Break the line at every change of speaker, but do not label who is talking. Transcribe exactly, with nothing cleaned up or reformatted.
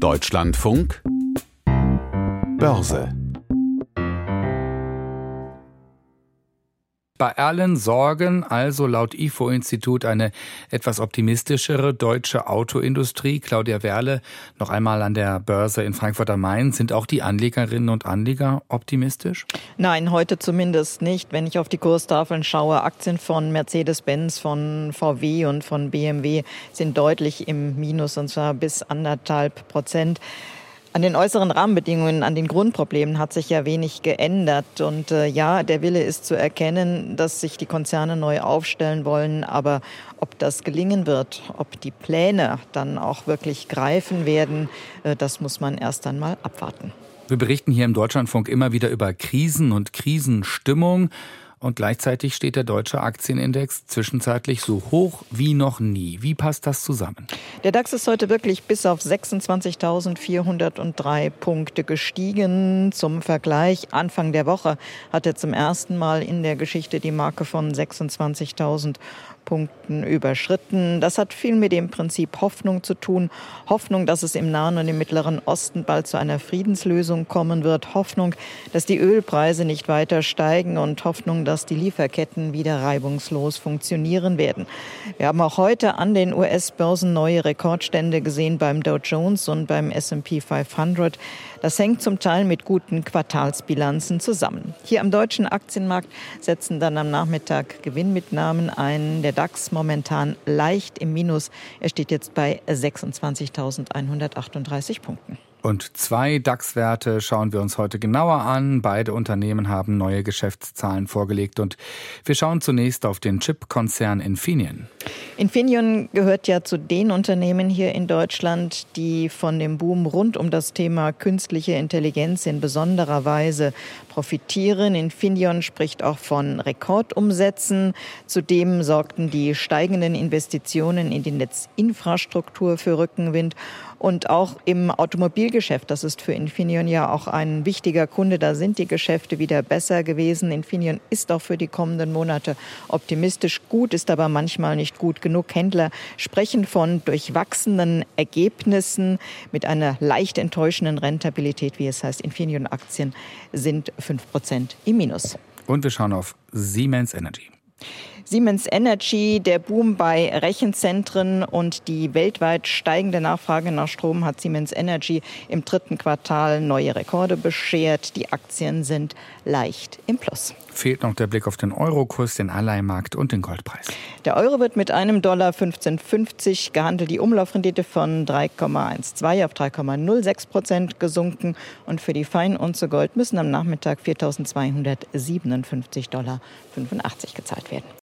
Deutschlandfunk Börse.
Bei allen Sorgen also laut I F O-Institut eine etwas optimistischere deutsche Autoindustrie. Claudia Werle, noch einmal an der Börse in Frankfurt am Main. Sind auch die Anlegerinnen und Anleger optimistisch?
Nein, heute zumindest nicht. Wenn ich auf die Kurstafeln schaue, Aktien von Mercedes-Benz, von V W und von B M W sind deutlich im Minus, und zwar bis anderthalb Prozent. An den äußeren Rahmenbedingungen, an den Grundproblemen hat sich ja wenig geändert. Und äh, ja, der Wille ist zu erkennen, dass sich die Konzerne neu aufstellen wollen. Aber ob das gelingen wird, ob die Pläne dann auch wirklich greifen werden, äh, das muss man erst einmal abwarten.
Wir berichten hier im Deutschlandfunk immer wieder über Krisen und Krisenstimmung. Und gleichzeitig steht der deutsche Aktienindex zwischenzeitlich so hoch wie noch nie. Wie passt das zusammen?
Der DAX ist heute wirklich bis auf sechsundzwanzigtausendvierhundertdrei Punkte gestiegen. Zum Vergleich, Anfang der Woche hat er zum ersten Mal in der Geschichte die Marke von sechsundzwanzigtausend Punkten überschritten. Das hat viel mit dem Prinzip Hoffnung zu tun. Hoffnung, dass es im Nahen und im Mittleren Osten bald zu einer Friedenslösung kommen wird. Hoffnung, dass die Ölpreise nicht weiter steigen und Hoffnung, dass die Lieferketten wieder reibungslos funktionieren werden. Wir haben auch heute an den U S-Börsen neue Rekordstände gesehen beim Dow Jones und beim S und P fünfhundert. Das hängt zum Teil mit guten Quartalsbilanzen zusammen. Hier am deutschen Aktienmarkt setzen dann am Nachmittag Gewinnmitnahmen ein. Der DAX momentan leicht im Minus. Er steht jetzt bei sechsundzwanzigtausendeinhundertachtunddreißig Punkten.
Und zwei DAX-Werte schauen wir uns heute genauer an. Beide Unternehmen haben neue Geschäftszahlen vorgelegt. Und wir schauen zunächst auf den Chip-Konzern Infineon.
Infineon gehört ja zu den Unternehmen hier in Deutschland, die von dem Boom rund um das Thema künstliche Intelligenz in besonderer Weise profitieren. Infineon spricht auch von Rekordumsätzen. Zudem sorgten die steigenden Investitionen in die Netzinfrastruktur für Rückenwind. Und auch im Automobilgeschäft, das ist für Infineon ja auch ein wichtiger Kunde, da sind die Geschäfte wieder besser gewesen. Infineon ist auch für die kommenden Monate optimistisch. Gut ist aber manchmal nicht gut genug. Händler sprechen von durchwachsenen Ergebnissen mit einer leicht enttäuschenden Rentabilität, wie es heißt. Infineon-Aktien sind fünf Prozent im Minus.
Und wir schauen auf Siemens Energy.
Siemens Energy, der Boom bei Rechenzentren und die weltweit steigende Nachfrage nach Strom hat Siemens Energy im dritten Quartal neue Rekorde beschert. Die Aktien sind leicht im Plus.
Fehlt noch der Blick auf den Eurokurs, den Anleihenmarkt und den Goldpreis.
Der Euro wird mit einem Dollar fünfzehn fünfzig gehandelt. Die Umlaufrendite von drei Komma zwölf auf drei Komma null sechs Prozent gesunken. Und für die Feinunze Gold müssen am Nachmittag viertausendzweihundertsiebenundfünfzig Dollar fünfundachtzig gezahlt werden.